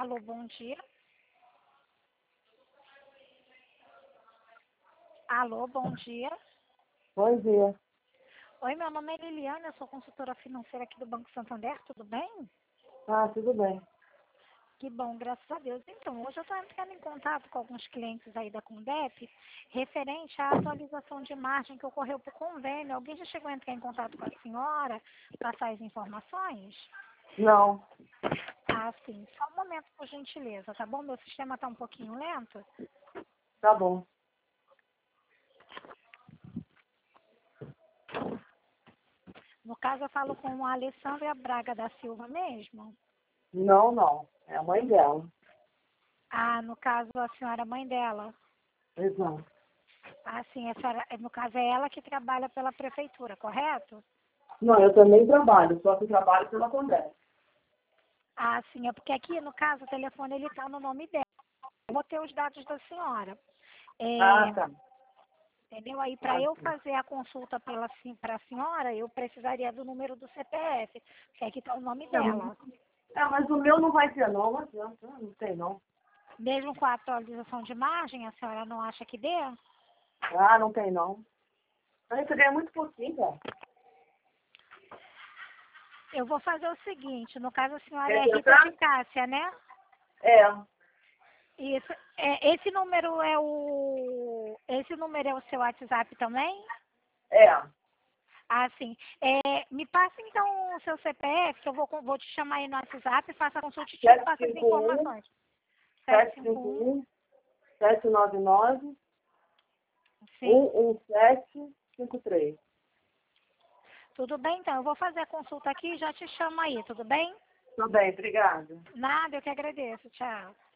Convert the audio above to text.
Alô, bom dia. Alô, bom dia. Bom dia. Oi, meu nome é Liliana, eu sou consultora financeira aqui do Banco Santander, tudo bem? Ah, tudo bem. Que bom, graças a Deus. Então, hoje eu estou entrando em contato com alguns clientes aí da Condep, referente à atualização de margem que ocorreu por convênio. Alguém já chegou a entrar em contato com a senhora, passar as informações? Não, Ah, sim. Só um momento, por gentileza, tá bom? Meu sistema está um pouquinho lento. tá bom. No caso, eu falo com a Alessandra Braga da Silva mesmo. Não. É a mãe dela. Ah, no caso, a senhora é mãe dela. Exato. Ah, sim, no caso é ela que trabalha pela prefeitura, correto? Não, eu também trabalho, só que eu trabalho pela Condé. Ah, sim, é porque aqui, no caso, o telefone ele está no nome dela. Eu vou ter os dados da senhora. Ah, É, tá. entendeu? Aí, para Ah, eu sim. fazer a consulta para a senhora, eu precisaria do número do CPF, que aqui está o nome dela. Mas o meu não vai ter não adianta, não tem não. Mesmo com a atualização de margem, a senhora não acha que dê? Ah, não tem não. A gente ganha muito pouquinho, cara. Eu vou fazer o seguinte, no caso a senhora Quer é Rita tentar? de Cássia, né? É, Isso. Esse número é o seu WhatsApp também? é. Ah, sim. Me passa então o seu CPF, que eu vou te chamar aí no WhatsApp, faça a consulta e te passo as 751, informações. 751, 751, 799, sim. 11753. Tudo bem, então. Eu vou fazer a consulta aqui e já te chamo aí, tudo bem? Tudo bem, obrigada. Nada, eu que agradeço. Tchau.